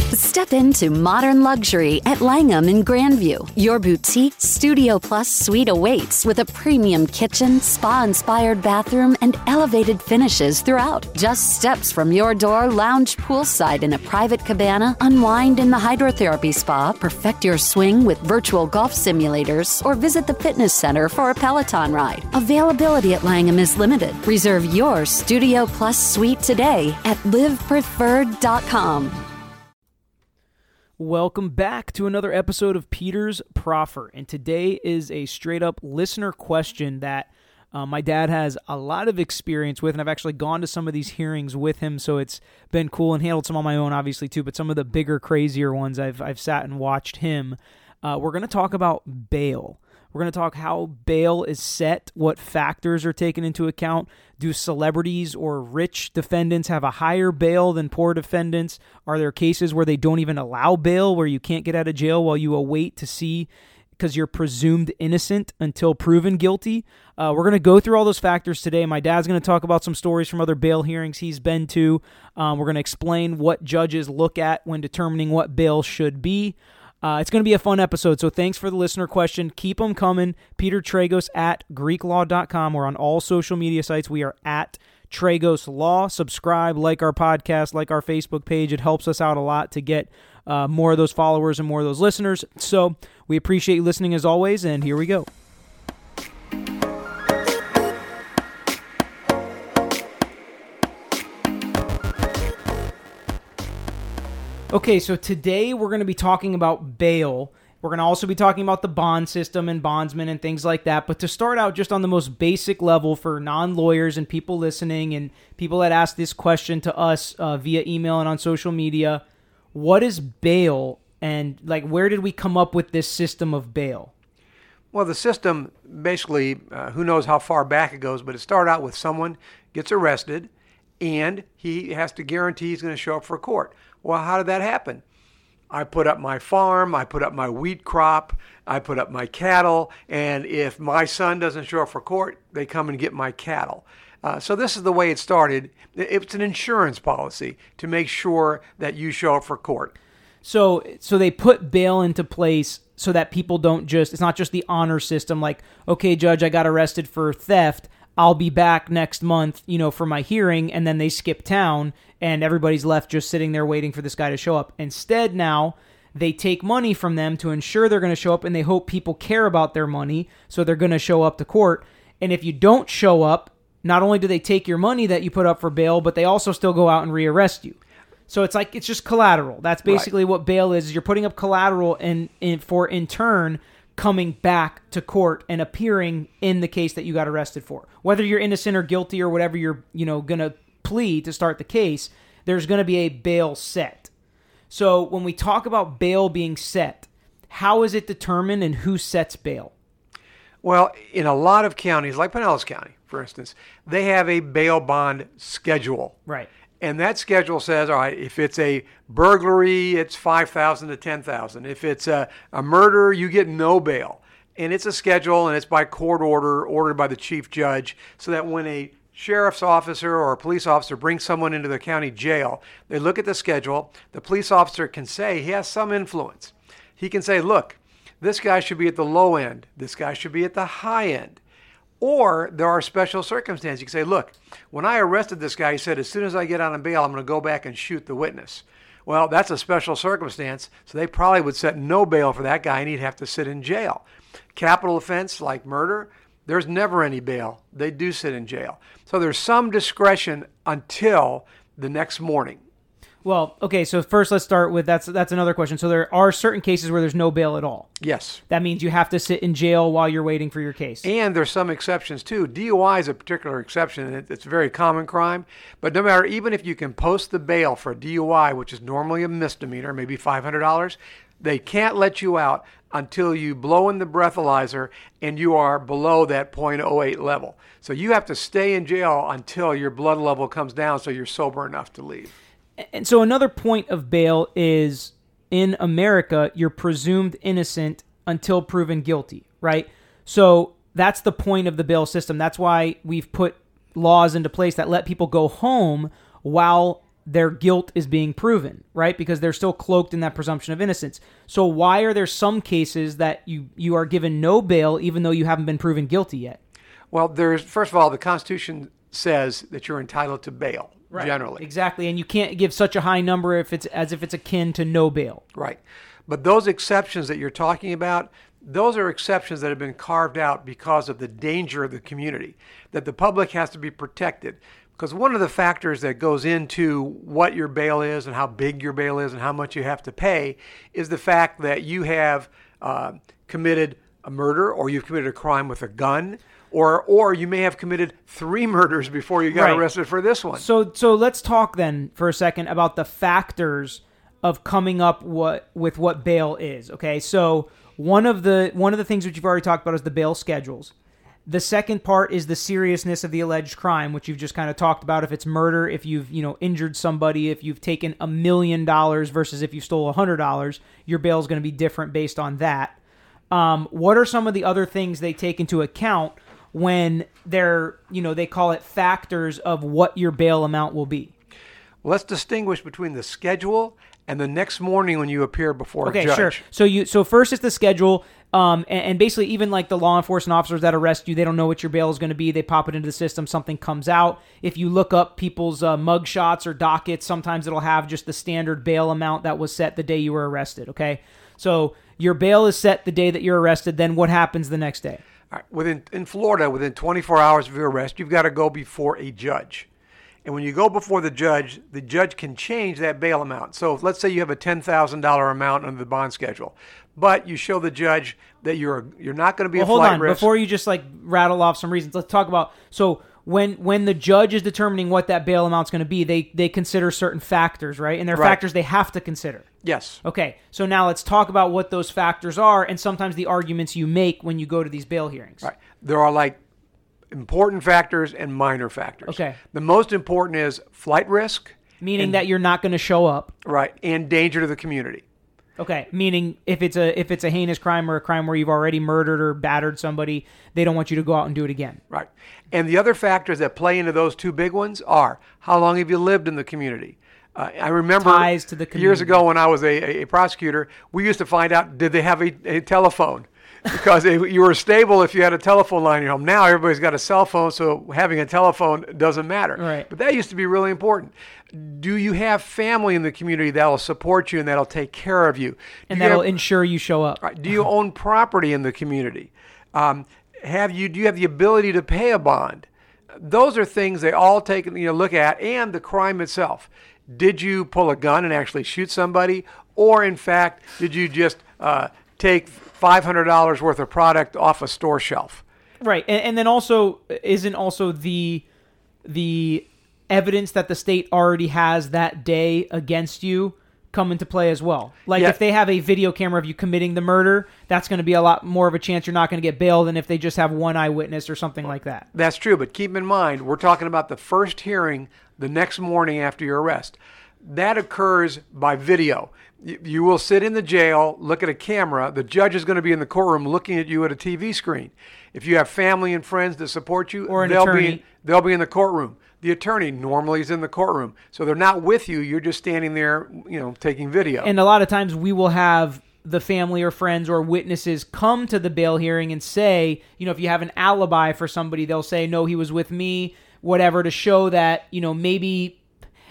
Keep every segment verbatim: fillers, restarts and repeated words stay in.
Step into modern luxury at Langham in Grandview. Your boutique Studio Plus suite awaits with a premium kitchen, spa-inspired bathroom, and elevated finishes throughout. Just steps from your door, lounge poolside in a private cabana, unwind in the hydrotherapy spa, perfect your swing with virtual golf simulators, or visit the fitness center for a Peloton ride. Availability at Langham is limited. Reserve your Studio Plus suite today at live preferred dot com. Welcome back to another episode of Peter's Proffer, and today is a straight-up listener question that uh, my dad has a lot of experience with, and I've actually gone to some of these hearings with him, so it's been cool, and handled some on my own, obviously, too, but some of the bigger, crazier ones I've, I've sat and watched him. Uh, we're going to talk about bail. We're going to talk how bail is set, what factors are taken into account. Do celebrities or rich defendants have a higher bail than poor defendants? Are there cases where they don't even allow bail, where you can't get out of jail while you await to see because you're presumed innocent until proven guilty? Uh, we're going to go through all those factors today. My dad's going to talk about some stories from other bail hearings he's been to. Um, we're going to explain what judges look at when determining what bail should be. Uh, it's going to be a fun episode, so thanks for the listener question. Keep them coming. Peter Tragos at Greek Law dot com. We're on all social media sites. We are at Tragos Law. Subscribe, like our podcast, like our Facebook page. It helps us out a lot to get uh, more of those followers and more of those listeners. So we appreciate you listening as always, and here we go. Okay, so today we're going to be talking about bail. We're going to also be talking about the bond system and bondsmen and things like that. But to start out just on the most basic level for non-lawyers and people listening and people that ask this question to us uh, via email and on social media, what is bail, and like where did we come up with this system of bail? Well, the system basically, uh, who knows how far back it goes, but it started out with someone gets arrested and he has to guarantee he's going to show up for court. Well, how did that happen? I put up my farm, I put up my wheat crop, I put up my cattle, and if my son doesn't show up for court, they come and get my cattle. Uh, so this is the way it started. It's an insurance policy to make sure that you show up for court. So so they put bail into place so that people don't just, it's not just the honor system like, okay, judge, I got arrested for theft, I'll be back next month, you know, for my hearing, and then they skip town, and everybody's left just sitting there waiting for this guy to show up. Instead, now, they take money from them to ensure they're going to show up, and they hope people care about their money, so they're going to show up to court. And if you don't show up, not only do they take your money that you put up for bail, but they also still go out and rearrest you. So it's like, it's just collateral. That's basically right. What bail is, is you're putting up collateral and, and for, in turn, coming back to court and appearing in the case that you got arrested for. Whether you're innocent or guilty or whatever you're, you know, going to plea to start the case, there's going to be a bail set. So when we talk about bail being set, how is it determined and who sets bail? Well, in a lot of counties, like Pinellas County, for instance, they have a bail bond schedule. Right. And that schedule says, all right, if it's a burglary, it's five thousand dollars to ten thousand dollars. If it's a, a murder, you get no bail. And it's a schedule, and it's by court order, ordered by the chief judge, so that when a sheriff's officer or a police officer brings someone into the county jail, they look at the schedule. The police officer can say he has some influence. He can say, look, this guy should be at the low end. This guy should be at the high end. Or there are special circumstances. You can say, look, when I arrested this guy, he said, as soon as I get out on bail, I'm going to go back and shoot the witness. Well, that's a special circumstance, so they probably would set no bail for that guy, and he'd have to sit in jail. Capital offense like murder, there's never any bail. They do sit in jail. So there's some discretion until the next morning. Well, okay, so first let's start with, that's that's another question. So there are certain cases where there's no bail at all. Yes. That means you have to sit in jail while you're waiting for your case. And there's some exceptions too. D U I is a particular exception, and it's a very common crime. But no matter, even if you can post the bail for a D U I, which is normally a misdemeanor, maybe five hundred dollars, they can't let you out until you blow in the breathalyzer and you are below that point oh eight level. So you have to stay in jail until your blood level comes down so you're sober enough to leave. And so another point of bail is, in America, you're presumed innocent until proven guilty, right? So that's the point of the bail system. That's why we've put laws into place that let people go home while their guilt is being proven, right? Because they're still cloaked in that presumption of innocence. So why are there some cases that you, you are given no bail even though you haven't been proven guilty yet? Well, there's first of all, the Constitution says that you're entitled to bail, right. generally. Exactly, and you can't give such a high number if it's as if it's akin to no bail. Right. But those exceptions that you're talking about, those are exceptions that have been carved out because of the danger of the community, that the public has to be protected. Because one of the factors that goes into what your bail is and how big your bail is and how much you have to pay is the fact that you have uh, committed a murder or you've committed a crime with a gun, or or you may have committed three murders before you got Right. arrested for this one. So so let's talk then for a second about the factors of coming up what with what bail is. Okay, so one of the one of the things which you've already talked about is the bail schedules. The second part is the seriousness of the alleged crime, which you've just kind of talked about. If it's murder, if you've you know injured somebody, if you've taken a million dollars versus if you stole a hundred dollars, your bail is going to be different based on that. Um, what are some of the other things they take into account when they're you know they call it factors of what your bail amount will be? Well, let's distinguish between the schedule and the next morning when you appear before Okay, a judge. sure. So you so first it's the schedule, um, and, and basically even like the law enforcement officers that arrest you, they don't know what your bail is going to be. They pop it into the system, something comes out. If you look up people's uh, mug shots or dockets, sometimes it'll have just the standard bail amount that was set the day you were arrested. Okay, so your bail is set the day that you're arrested. Then what happens the next day? All right. Within in Florida, within twenty-four hours of your arrest, you've got to go before a judge. And when you go before the judge, the judge can change that bail amount. So if, let's say you have a ten thousand dollars amount under the bond schedule, but you show the judge that you're you're not going to be Well, a hold flight on. risk. Before you just like rattle off some reasons, let's talk about so when when the judge is determining what that bail amount's going to be, they they consider certain factors, right? And they're Right. factors they have to consider. Yes. Okay, so now let's talk about what those factors are and sometimes the arguments you make when you go to these bail hearings. Right. There are like important factors and minor factors. Okay. The most important is flight risk. Meaning and, that you're not going to show up. Right. And danger to the community. Okay, meaning if it's a if it's a heinous crime or a crime where you've already murdered or battered somebody, they don't want you to go out and do it again. Right. And the other factors that play into those two big ones are how long have you lived in the community? Uh, I remember Ties to the community. years ago when I was a, a prosecutor, we used to find out, did they have a, a telephone? Because they, you were stable if you had a telephone line in your home. Now everybody's got a cell phone, so having a telephone doesn't matter. Right. But that used to be really important. Do you have family in the community that will support you and that will take care of you? Do And you that'll have- ensure you show up. Right. Do you own property in the community? Um, have you? Do you have the ability to pay a bond? Those are things they all take you know look at, and the crime itself. Did you pull a gun and actually shoot somebody, or in fact, did you just uh, take five hundred dollars worth of product off a store shelf? Right, and, and then also isn't also the the evidence that the state already has that day against you come into play as well. Like Yeah. if they have a video camera of you committing the murder, that's going to be a lot more of a chance you're not going to get bail than if they just have one eyewitness or something like that. That's true, but keep in mind, we're talking about the first hearing the next morning after your arrest. That occurs by video. You, you will sit in the jail, look at a camera. The judge is going to be in the courtroom looking at you at a T V screen. If you have family and friends that support you, Or an they'll attorney. be they'll be in the courtroom. The attorney normally is in the courtroom, so they're not with you. You're just standing there, you know, taking video. And a lot of times we will have the family or friends or witnesses come to the bail hearing and say, you know, if you have an alibi for somebody, they'll say, no, he was with me, whatever, to show that, you know, maybe,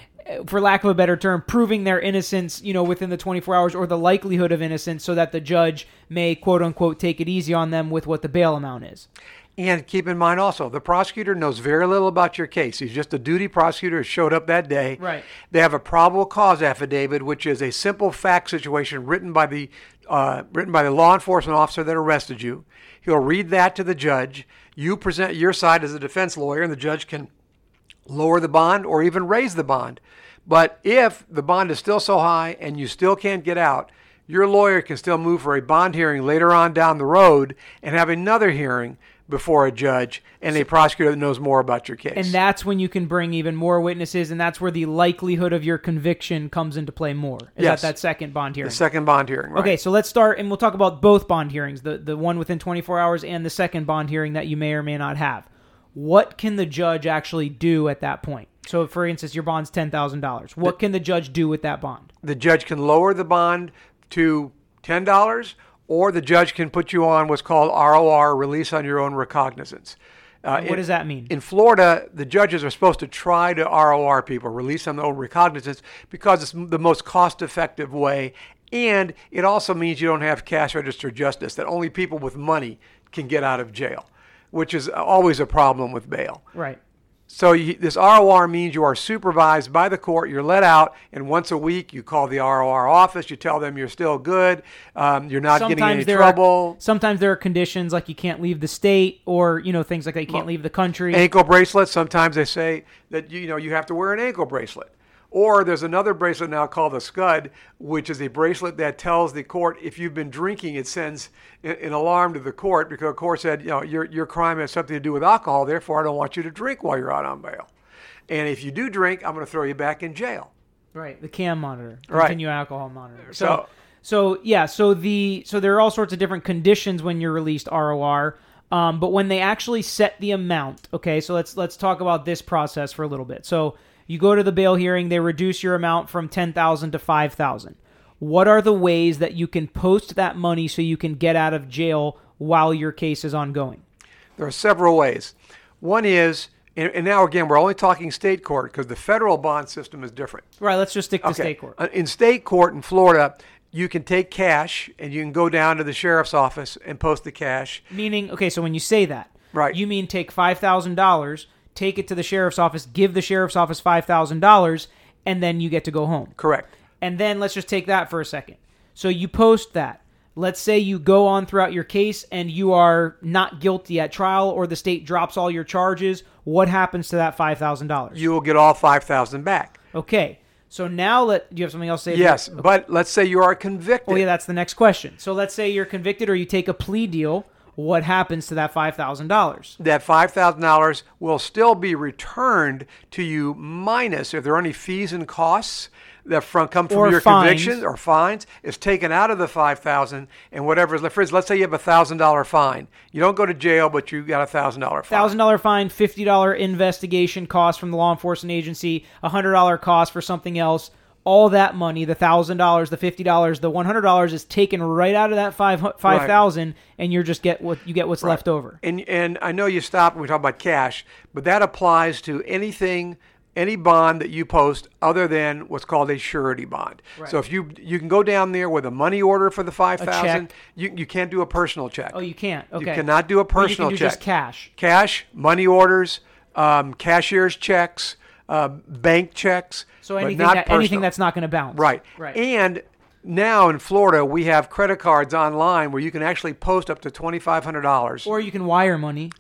for lack of a better term, proving their innocence, you know, within the twenty-four hours or the likelihood of innocence so that the judge may, quote unquote, take it easy on them with what the bail amount is. And keep in mind also, the prosecutor knows very little about your case. He's just a duty prosecutor who showed up that day. Right. They have a probable cause affidavit, which is a simple fact situation written by the uh, written by the law enforcement officer that arrested you. He'll read that to the judge. You present your side as a defense lawyer, and the judge can lower the bond or even raise the bond. But if the bond is still so high and you still can't get out, your lawyer can still move for a bond hearing later on down the road and have another hearing before a judge and a prosecutor that knows more about your case. And that's when you can bring even more witnesses, and that's where the likelihood of your conviction comes into play more. Is Yes. that that second bond hearing? The second bond hearing, right? Okay, so let's start, and we'll talk about both bond hearings, the, the one within twenty-four hours and the second bond hearing that you may or may not have. What can the judge actually do at that point? So, for instance, your bond's ten thousand dollars. What the, can the judge do with that bond? The judge can lower the bond to ten dollars, or the judge can put you on what's called R O R, release on your own recognizance. Uh, what in, does that mean? In Florida, the judges are supposed to try to R O R people, release on their own recognizance, because it's the most cost-effective way, and it also means you don't have cash register justice, that only people with money can get out of jail, which is always a problem with bail. Right. So you, this R O R means you are supervised by the court, you're let out, and once a week you call the R O R office, you tell them you're still good, um, you're not sometimes getting any there trouble. Are, sometimes there are conditions like you can't leave the state, or you know things like that, you can't well, leave the country. Ankle bracelets, sometimes they say that you know you have to wear an ankle bracelet. Or there's another bracelet now called the SCUD, which is a bracelet that tells the court if you've been drinking, it sends an alarm to the court, because the court said, you know, your your crime has something to do with alcohol, therefore I don't want you to drink while you're out on bail. And if you do drink, I'm going to throw you back in jail. Right, the C A M monitor, right. Continuous alcohol monitor. So, so, so yeah, so the so there are all sorts of different conditions when you're released R O R. Um, but when they actually set the amount, okay, so let's let's talk about this process for a little bit. So you go to the bail hearing, they reduce your amount from ten thousand dollars to five thousand dollars. What are the ways that you can post that money so you can get out of jail while your case is ongoing? There are several ways. One is, and, and now again, we're only talking state court because the federal bond system is different. Right, let's just stick to okay. state court. In state court in Florida, you can take cash and you can go down to the sheriff's office and post the cash. Meaning, okay, so when you say that, right. you mean take five thousand dollars, take it to the sheriff's office, give the sheriff's office five thousand dollars, and then you get to go home. Correct. And then let's just take that for a second. So you post that. Let's say you go on throughout your case and you are not guilty at trial, or the state drops all your charges. What happens to that five thousand dollars? You will get all five thousand dollars back. Okay. So now, let do you have something else to say? Yes, okay. But let's say you are convicted. Oh, yeah, that's the next question. So let's say you're convicted or you take a plea deal. What happens to that five thousand dollars? That five thousand dollars will still be returned to you, minus, if there are any fees and costs that from, come from or your fines. conviction or fines, is taken out of the five thousand dollars, and whatever is left. For instance, let's say you have a one thousand dollars fine. You don't go to jail, but you got a one thousand dollars fine. one thousand dollars fine, fifty dollars investigation cost from the law enforcement agency, one hundred dollars cost for something else. All that money, the one thousand dollars, the fifty dollars, the one hundred dollars is taken right out of that five thousand dollars, right. And you just get what you get what's right. left over. And and I know you stopped when we talk about cash, but that applies to anything, any bond that you post other than what's called a surety bond. Right. So if you you can go down there with a money order for the five thousand dollars, you you can't do a personal check. Oh, you can't. Okay. You cannot do a personal or you can do check. Just cash. Cash, money orders, um, cashier's checks, uh, bank checks. So anything that, anything that's not going to bounce. Right. Right. And now in Florida, we have credit cards online where you can actually post up to twenty-five hundred dollars. Or you can wire money.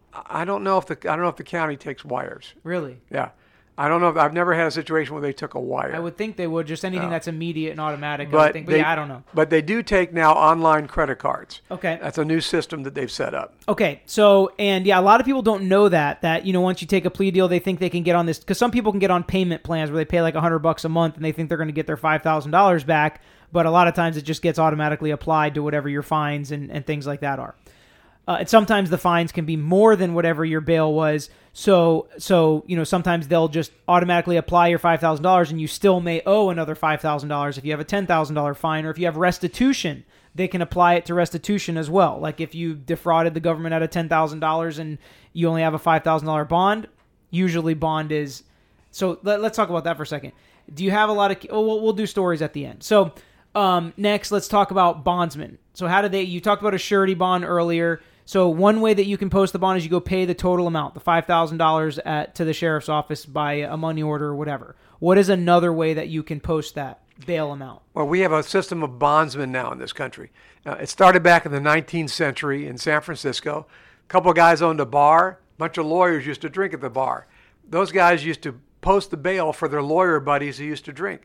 I don't know if the I don't know if the county takes wires. Really? Yeah. I don't know. If, I've never had a situation where they took a wire. I would think they would. Just anything no. that's immediate and automatic. But, I would think. But they, yeah, I don't know. But they do take now online credit cards. Okay. That's a new system that they've set up. Okay. So, and yeah, a lot of people don't know that, that, you know, once you take a plea deal, they think they can get on this, because some people can get on payment plans where they pay like a hundred bucks a month and they think they're going to get their five thousand dollars back. But a lot of times it just gets automatically applied to whatever your fines and, and things like that are. Uh, and sometimes the fines can be more than whatever your bail was. So, so you know, sometimes they'll just automatically apply your five thousand dollars and you still may owe another five thousand dollars if you have a ten thousand dollars fine, or if you have restitution, they can apply it to restitution as well. Like if you defrauded the government out of ten thousand dollars and you only have a five thousand dollars bond, usually bond is... So let, let's talk about that for a second. Do you have a lot of... Oh, we'll, we'll do stories at the end. So um, next, let's talk about bondsmen. So how do they... You talked about a surety bond earlier. So one way that you can post the bond is you go pay the total amount, the five thousand dollars at to the sheriff's office by a money order or whatever. What is another way that you can post that bail amount? Well, we have a system of bondsmen now in this country. Uh, it started back in the nineteenth century in San Francisco. A couple of guys owned a bar. A bunch of lawyers used to drink at the bar. Those guys used to post the bail for their lawyer buddies who used to drink.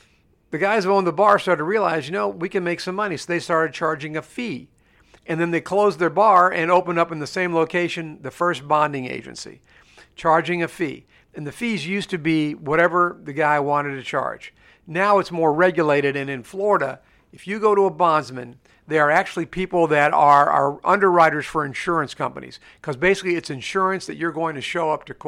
The guys who owned the bar started to realize, you know, we can make some money. So they started charging a fee. And then they closed their bar and opened up in the same location the first bonding agency, charging a fee. And the fees used to be whatever the guy wanted to charge. Now it's more regulated. And in Florida, if you go to a bondsman, they are actually people that are, are underwriters for insurance companies, because basically it's insurance that you're going to show up to court.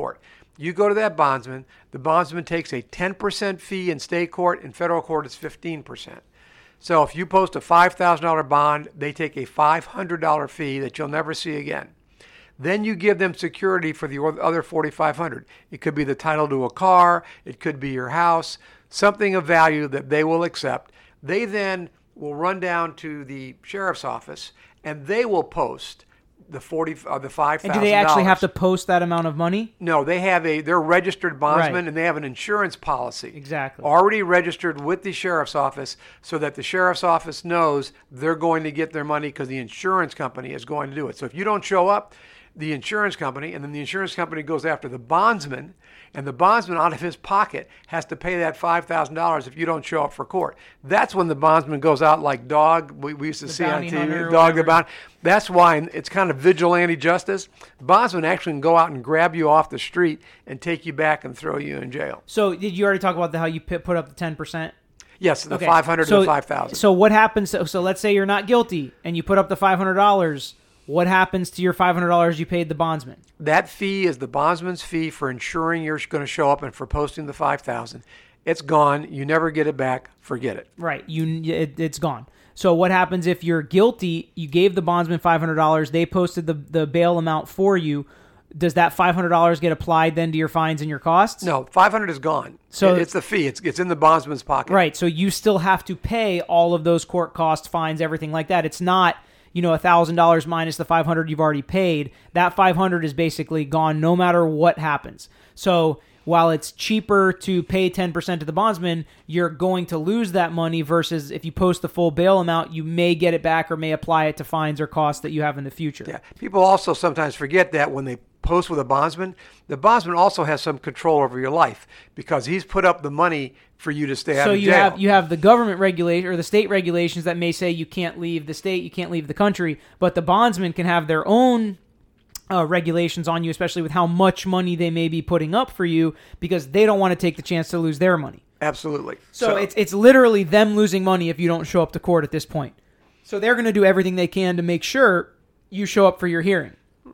You go to that bondsman. The bondsman takes a ten percent fee in state court. In federal court, it's fifteen percent. So if you post a five thousand dollars bond, they take a five hundred dollars fee that you'll never see again. Then you give them security for the other four thousand five hundred dollars. It could be the title to a car. It could be your house, something of value that they will accept. They then will run down to the sheriff's office, and they will post the forty, uh, the five thousand dollars. And do they actually have to post that amount of money? No, they have a, they're registered bondsmen, Right. and they have an insurance policy. Exactly. Already registered with the sheriff's office, so that the sheriff's office knows they're going to get their money because the insurance company is going to do it. So if you don't show up, the insurance company, and then the insurance company goes after the bondsman, and the bondsman out of his pocket has to pay that five thousand dollars if you don't show up for court. That's when the bondsman goes out like dog, we, we used to The see on bounty T V, hunter or dog the whatever. bounty. That's why it's kind of vigilante justice. The bondsman actually can go out and grab you off the street and take you back and throw you in jail. So did you already talk about the, how you put up the ten percent? Yes, the Okay. five hundred so, to the five thousand. So what happens? So, so let's say you're not guilty and you put up the five hundred dollars. What happens to your five hundred dollars you paid the bondsman? That fee is the bondsman's fee for ensuring you're going to show up and for posting the five thousand. It's gone. You never get it back. Forget it. Right. You it, it's gone. So what happens if you're guilty? You gave the bondsman five hundred dollars. They posted the, the bail amount for you. Does that five hundred dollars get applied then to your fines and your costs? No, five hundred is gone. So- it's the fee. It's it's in the bondsman's pocket. Right. So you still have to pay all of those court costs, fines, everything like that. It's not, you know, one thousand dollars minus the five hundred dollars you've already paid. That five hundred dollars is basically gone no matter what happens. So while it's cheaper to pay ten percent to the bondsman, you're going to lose that money versus if you post the full bail amount, you may get it back or may apply it to fines or costs that you have in the future. Yeah. People also sometimes forget that when they post with a bondsman, the bondsman also has some control over your life because he's put up the money for you to stay out So of you jail. have you have the government regulation or the state regulations that may say you can't leave the state, you can't leave the country, but the bondsman can have their own uh, regulations on you, especially with how much money they may be putting up for you because they don't want to take the chance to lose their money. Absolutely. So, it's it's literally them losing money if you don't show up to court at this point. So they're going to do everything they can to make sure you show up for your hearing.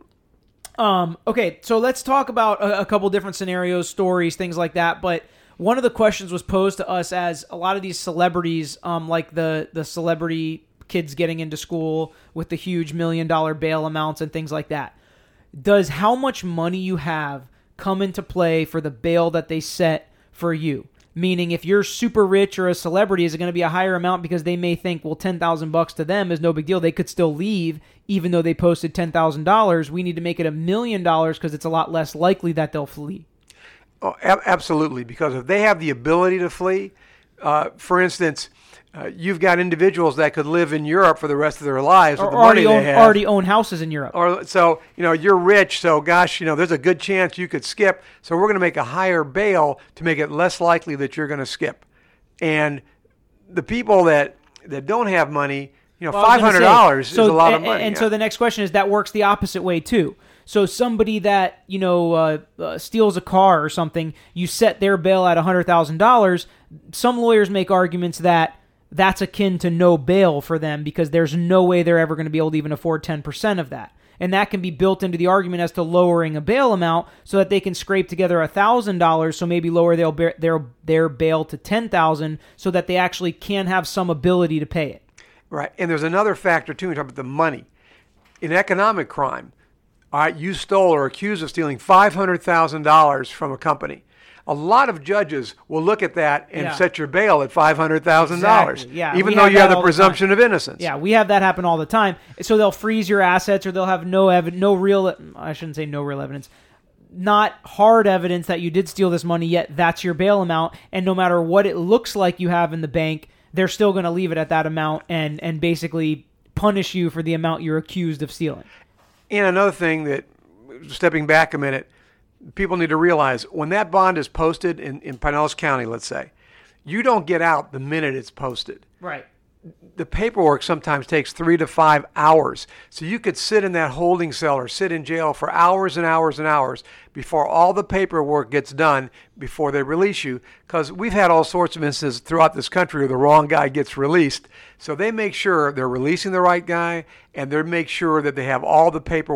Um, okay, so let's talk about a, a couple different scenarios, stories, things like that. But one of the questions was posed to us as a lot of these celebrities, um, like the the celebrity kids getting into school with the huge million dollar bail amounts and things like that. Does how much money you have come into play for the bail that they set for you? Meaning, if you're super rich or a celebrity, is it going to be a higher amount because they may think, well, ten thousand bucks to them is no big deal. They could still leave even though they posted ten thousand dollars. We need to make it a million dollars because it's a lot less likely that they'll flee. Oh, ab- absolutely, because if they have the ability to flee, uh, for instance, uh, you've got individuals that could live in Europe for the rest of their lives Or with the money already own, they have. already own houses in Europe. Or so, you know, you're rich, so gosh, you know, there's a good chance you could skip. So we're going to make a higher bail to make it less likely that you're going to skip. And the people that that don't have money, you know, Well, I was five gonna hundred say, dollars so- is a lot and, of money. And yeah. so the next question is that works the opposite way too. So somebody that, you know, uh, uh, steals a car or something, you set their bail at one hundred thousand dollars. Some lawyers make arguments that that's akin to no bail for them because there's no way they're ever going to be able to even afford ten percent of that. And that can be built into the argument as to lowering a bail amount so that they can scrape together one thousand dollars, so maybe lower their, their, their bail to ten thousand dollars so that they actually can have some ability to pay it. Right. And there's another factor, too, in talking about the money. In economic crime, all right, you stole or accused of stealing five hundred thousand dollars from a company. A lot of judges will look at that and Yeah. set your bail at five hundred thousand dollars, Exactly. Yeah, even we though have you have that the all the presumption time. of innocence. Yeah, we have that happen all the time. So they'll freeze your assets, or they'll have no ev- no real. I shouldn't say no real evidence. Not hard evidence that you did steal this money, yet that's your bail amount. And no matter what it looks like you have in the bank, they're still going to leave it at that amount and and basically punish you for the amount you're accused of stealing. And another thing that, stepping back a minute, people need to realize when that bond is posted in, in Pinellas County, let's say, you don't get out the minute it's posted. Right. The paperwork sometimes takes three to five hours. So you could sit in that holding cell or sit in jail for hours and hours and hours before all the paperwork gets done before they release you. Because we've had all sorts of instances throughout this country where the wrong guy gets released. So they make sure they're releasing the right guy and they make sure that they have all the paperwork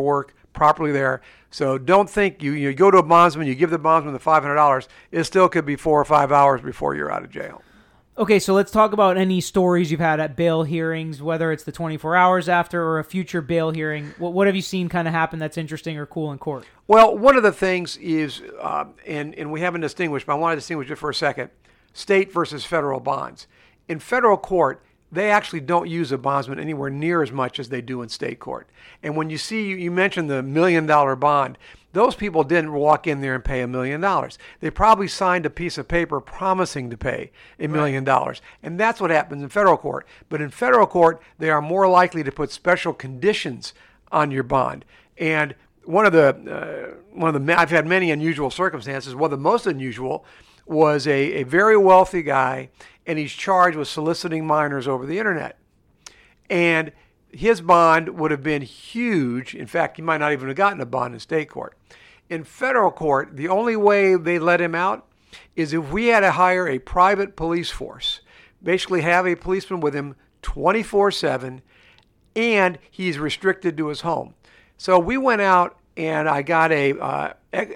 properly there. So don't think you, you go to a bondsman, you give the bondsman the five hundred dollars, it still could be four or five hours before you're out of jail. Okay, so let's talk about any stories you've had at bail hearings, whether it's the twenty-four hours after or a future bail hearing. What, what have you seen kind of happen that's interesting or cool in court? Well, one of the things is, uh, and, and we haven't distinguished, but I want to distinguish it for a second, state versus federal bonds. In federal court, they actually don't use a bondsman anywhere near as much as they do in state court. And when you see, you mentioned the million dollar bond, those people didn't walk in there and pay a million dollars. They probably signed a piece of paper promising to pay a million dollars. And that's what happens in federal court. But in federal court, they are more likely to put special conditions on your bond. And one of the, uh, one of the, I've had many unusual circumstances. One of the most unusual was a, a very wealthy guy, and he's charged with soliciting minors over the internet. And his bond would have been huge. In fact, he might not even have gotten a bond in state court. In federal court, the only way they let him out is if we had to hire a private police force, basically have a policeman with him twenty-four seven, and he's restricted to his home. So we went out, and I got a, uh,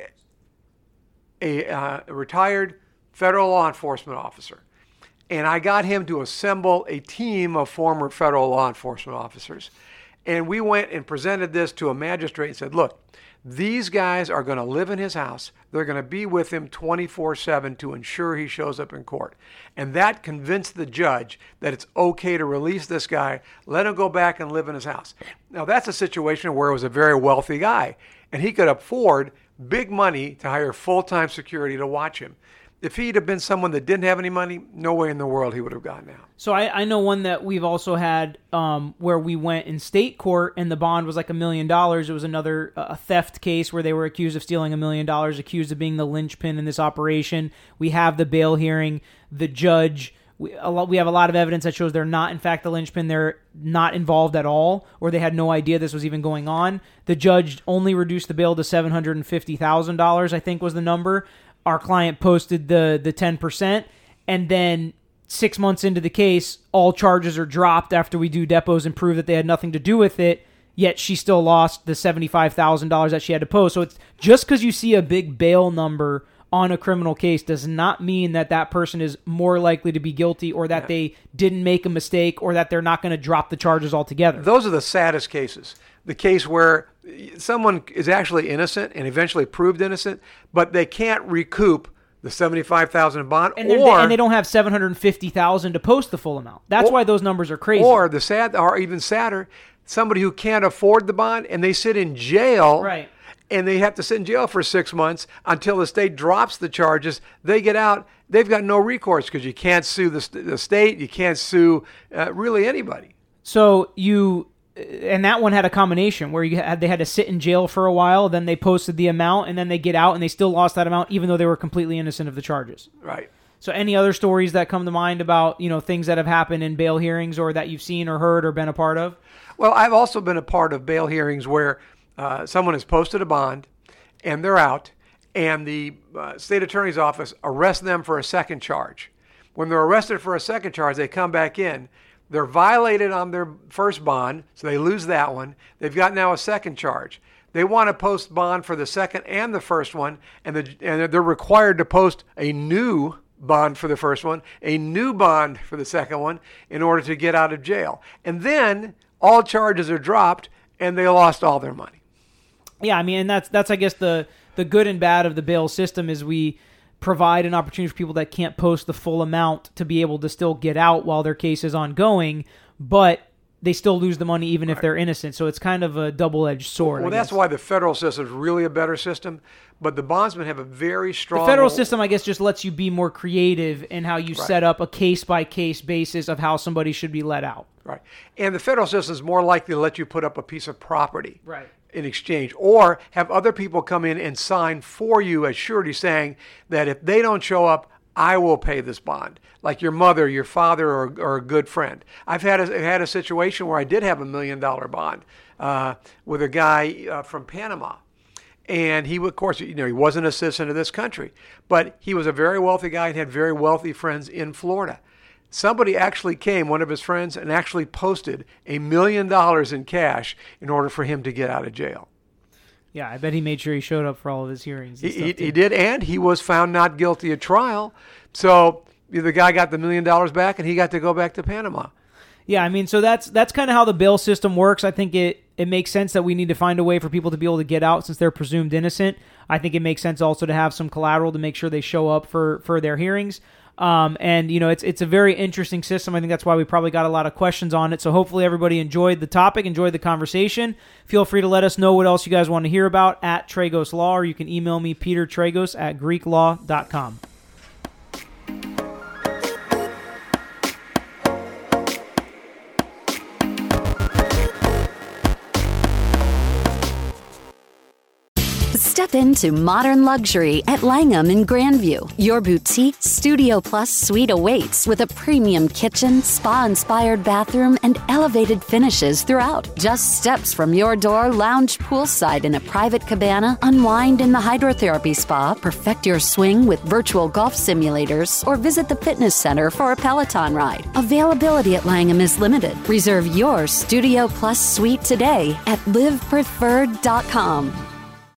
a, uh, a retired federal law enforcement officer. And I got him to assemble a team of former federal law enforcement officers. And we went and presented this to a magistrate and said, look, these guys are going to live in his house. They're going to be with him twenty-four seven to ensure he shows up in court. And that convinced the judge that it's okay to release this guy, let him go back and live in his house. Now, that's a situation where it was a very wealthy guy, and he could afford big money to hire full-time security to watch him. If he'd have been someone that didn't have any money, no way in the world he would have gotten out. So I, I know one that we've also had um, where we went in state court and the bond was like a million dollars. It was another uh, theft case where they were accused of stealing a million dollars, accused of being the linchpin in this operation. We have the bail hearing. The judge, we, a lot, we have a lot of evidence that shows they're not, in fact, the linchpin. They're not involved at all, or they had no idea this was even going on. The judge only reduced the bail to seven hundred fifty thousand dollars, I think was the number. Our client posted the the ten percent, and then six months into the case, all charges are dropped after we do depots and prove that they had nothing to do with it, yet she still lost the seventy-five thousand dollars that she had to post. So it's just because you see a big bail number on a criminal case does not mean that that person is more likely to be guilty or that yeah. they didn't make a mistake or that they're not going to drop the charges altogether. Those are the saddest cases. The case where someone is actually innocent and eventually proved innocent, but they can't recoup the seventy-five thousand dollars bond, and, or and they don't have seven hundred fifty thousand dollars to post the full amount. That's or, why those numbers are crazy. Or the sad, or even sadder, somebody who can't afford the bond and they sit in jail, right? And they have to sit in jail for six months until the state drops the charges. They get out. They've got no recourse because you can't sue the, the state. You can't sue uh, really anybody. So you. And that one had a combination where you had they had to sit in jail for a while, then they posted the amount, and then they get out and they still lost that amount, even though they were completely innocent of the charges. Right. So any other stories that come to mind about, you know, things that have happened in bail hearings or that you've seen or heard or been a part of? Well, I've also been a part of bail hearings where uh, someone has posted a bond and they're out, and the uh, state attorney's office arrests them for a second charge. When they're arrested for a second charge, they come back in. They're violated on their first bond, so they lose that one. They've got now a second charge. They want to post bond for the second and the first one, and, the, and they're required to post a new bond for the first one, a new bond for the second one, in order to get out of jail. And then all charges are dropped, and they lost all their money. Yeah, I mean, and that's that's I guess the the good and bad of the bail system is we provide an opportunity for people that can't post the full amount to be able to still get out while their case is ongoing, but they still lose the money even right. if they're innocent. So it's kind of a double-edged sword. Well, I that's guess. why the federal system is really a better system, but the bondsmen have a very strong... The federal system, I guess, just lets you be more creative in how you right. set up a case-by-case basis of how somebody should be let out. Right. And the federal system is more likely to let you put up a piece of property. Right. In exchange, or have other people come in and sign for you as surety saying that if they don't show up, I will pay this bond, like your mother, your father, or, or a good friend. I've had a, had a situation where I did have a million dollar bond uh, with a guy uh, from Panama. And he, of course, you know, he wasn't a citizen of this country, but he was a very wealthy guy and had very wealthy friends in Florida. Somebody actually came, one of his friends, and actually posted a million dollars in cash in order for him to get out of jail. Yeah, I bet he made sure he showed up for all of his hearings. He, he, he did, and he was found not guilty at trial. So the guy got the million dollars back, and he got to go back to Panama. Yeah, I mean, so that's that's kind of how the bail system works. I think it, it makes sense that we need to find a way for people to be able to get out since they're presumed innocent. I think it makes sense also to have some collateral to make sure they show up for, for their hearings. Um, and, you know, it's it's a very interesting system. I think that's why we probably got a lot of questions on it. So hopefully everybody enjoyed the topic, enjoyed the conversation. Feel free to let us know what else you guys want to hear about at Tragos Law, or you can email me, Peter Tragos at greek law dot com. Step into modern luxury at Langham in Grandview. Your boutique Studio Plus suite awaits with a premium kitchen, spa-inspired bathroom, and elevated finishes throughout. Just steps from your door, lounge poolside in a private cabana, unwind in the hydrotherapy spa, perfect your swing with virtual golf simulators, or visit the fitness center for a Peloton ride. Availability at Langham is limited. Reserve your Studio Plus suite today at live preferred dot com.